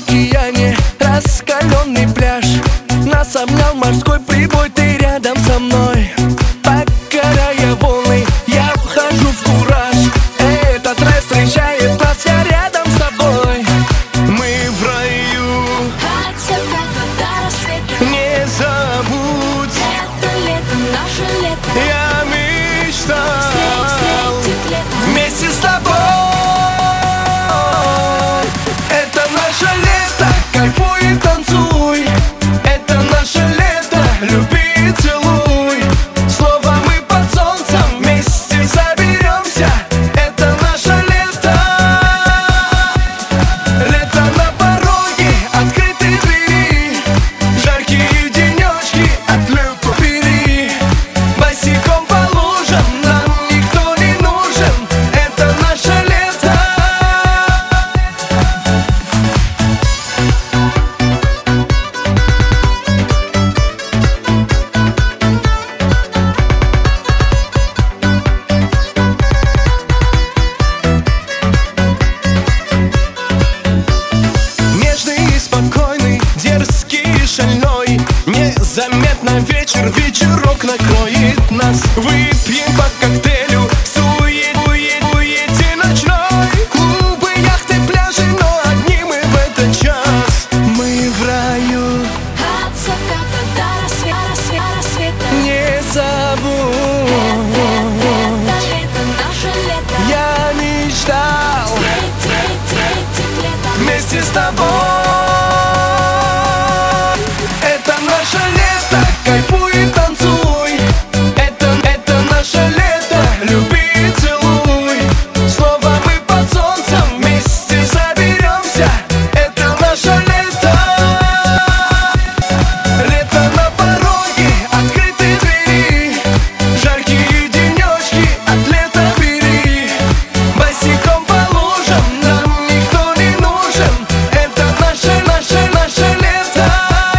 океане раскаленный пляж. Нас обнял морской прибой, ты рядом со мной. Покоряя волны, я вхожу в кураж. Этот рай встречает нас, я рядом с тобой. Мы в раю. От заката до рассвета. Не забудь, Это лето, наше лето. я мечтал Встретить лето. вместе с тобой. Это наше лето, кайфуй и танцуй. Это наше лето, люби и целуй. Слово мы под солнцем вместе соберемся. Это наше лето. Лето на пороге, открытые двери. Жаркие денечки, отлив бери. Босиком по лужам, нам никто не нужен. Это наше лето. Нежный и спокойный, дерзкий и шальной. Незаметно вечерок накроет нас. Выпьем по коктейлю в суете ночной. Клубы, яхты, пляжи, но одни мы в этот час. Мы в раю. От заката до рассвета. Не забудь, Это лето, наше лето. я мечтал Встретить лето. вместе с тобой. Это наше лето, кайфуй и танцуй. Это наше лето, люби и целуй. Слово мы под солнцем вместе соберемся. Это наше лето. Лето на пороге, открытые двери. Жаркие денечки, от лета бери. Босиком по лужам, нам никто не нужен. Это наше лето.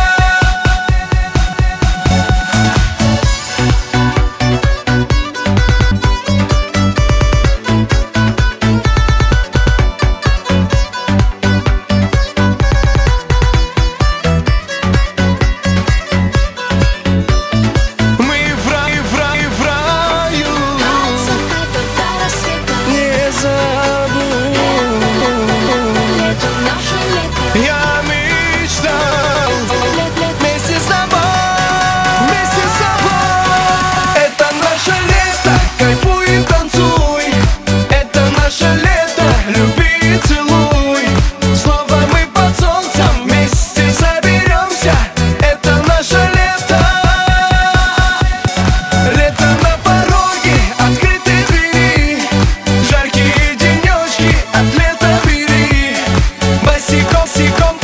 Мы в раю. От заката до рассвета. Не забудь, Лето, наше лето. я мечтал Лето. вместе с тобой. Вместе с тобой. Это наше лето, кайфуй и танцуй. Это наше лето, люби и целуй. Слово мы под солнцем вместе соберемся. Это наше лето. Лето на пороге, открытые двери. Жаркие денечки, от лета бери. Босиком